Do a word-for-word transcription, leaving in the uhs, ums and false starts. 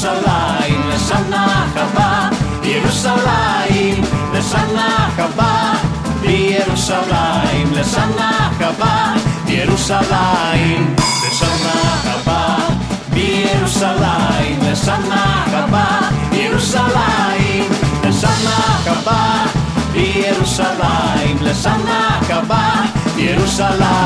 בירושלים לשנה הבאה, ירושלים לשנה הבאה, בירושלים לשנה הבאה, ירושלים לשנה הבאה, בירושלים לשנה הבאה, ירושלים לשנה הבאה, בירושלים לשנה הבאה, ירושלים